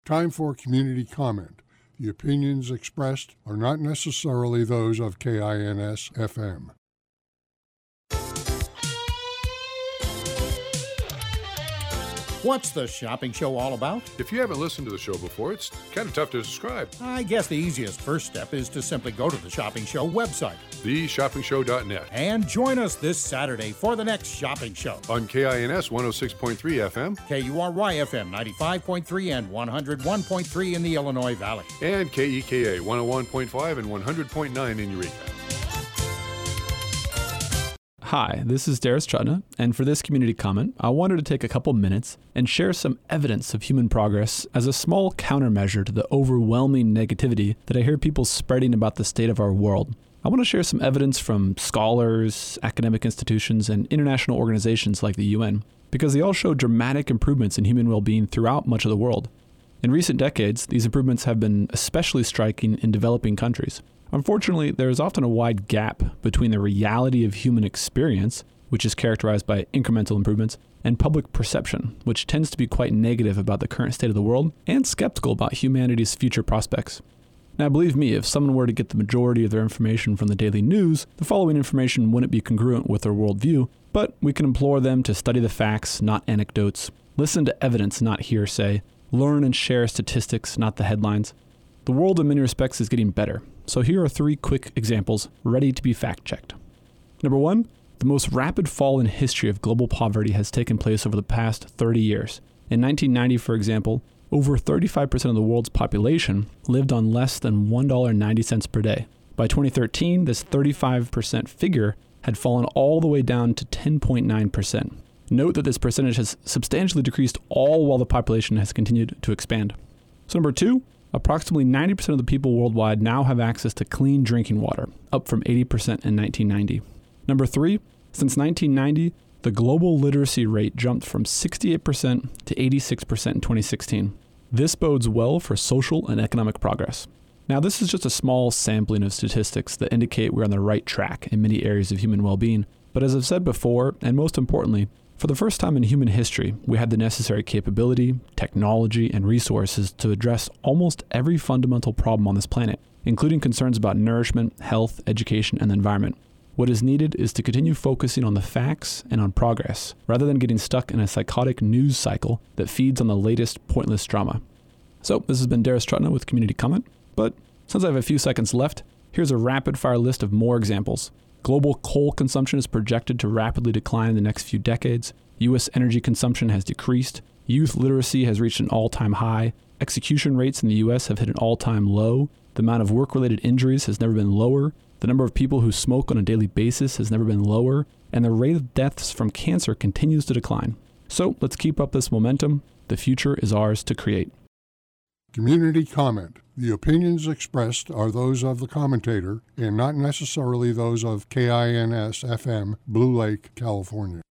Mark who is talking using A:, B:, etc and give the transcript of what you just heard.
A: Time for community comment. The opinions expressed are not necessarily those of KINS-FM.
B: What's the shopping show all about?
C: If you haven't listened to the show before, it's kind of tough to describe.
B: I guess the easiest first step is to simply go to the Shopping Show website,
C: theshoppingshow.net,
B: and join us this Saturday for the next shopping show.
C: On KINS 106.3 FM,
B: KURY FM 95.3 and 101.3 in the Illinois Valley,
C: and KEKA 101.5 and 100.9 in Eureka.
D: Hi, this is Darius Chutna, and for this community comment, I wanted to take a couple minutes and share some evidence of human progress as a small countermeasure to the overwhelming negativity that I hear people spreading about the state of our world. I want to share some evidence from scholars, academic institutions, and international organizations like the UN, because they all show dramatic improvements in human well-being throughout much of the world. In recent decades, these improvements have been especially striking in developing countries. Unfortunately, there is often a wide gap between the reality of human experience, which is characterized by incremental improvements, and public perception, which tends to be quite negative about the current state of the world and skeptical about humanity's future prospects. Now, believe me, if someone were to get the majority of their information from the daily news, the following information wouldn't be congruent with their worldview, but we can implore them to study the facts, not anecdotes, listen to evidence, not hearsay, learn and share statistics, not the headlines. The world in many respects is getting better. So here are 3 quick examples ready to be fact-checked. Number 1, the most rapid fall in history of global poverty has taken place over the past 30 years. In 1990, for example, over 35% of the world's population lived on less than $1.90 per day. By 2013, this 35% figure had fallen all the way down to 10.9%. Note that this percentage has substantially decreased all while the population has continued to expand. So number 2, approximately 90% of the people worldwide now have access to clean drinking water, up from 80% in 1990. Number 3, since 1990, the global literacy rate jumped from 68% to 86% in 2016. This bodes well for social and economic progress. Now, this is just a small sampling of statistics that indicate we're on the right track in many areas of human well-being. But as I've said before, and most importantly, for the first time in human history, we had the necessary capability, technology, and resources to address almost every fundamental problem on this planet, including concerns about nourishment, health, education, and the environment. What is needed is to continue focusing on the facts and on progress, rather than getting stuck in a psychotic news cycle that feeds on the latest pointless drama. So, this has been Darius Chutna with Community Comment, but since I have a few seconds left, here's a rapid-fire list of more examples. Global coal consumption is projected to rapidly decline in the next few decades. U.S. energy consumption has decreased. Youth literacy has reached an all-time high. Execution rates in the U.S. have hit an all-time low. The amount of work-related injuries has never been lower. The number of people who smoke on a daily basis has never been lower. And the rate of deaths from cancer continues to decline. So let's keep up this momentum. The future is ours to create.
A: Community comment. The opinions expressed are those of the commentator and not necessarily those of KINS-FM, Blue Lake, California.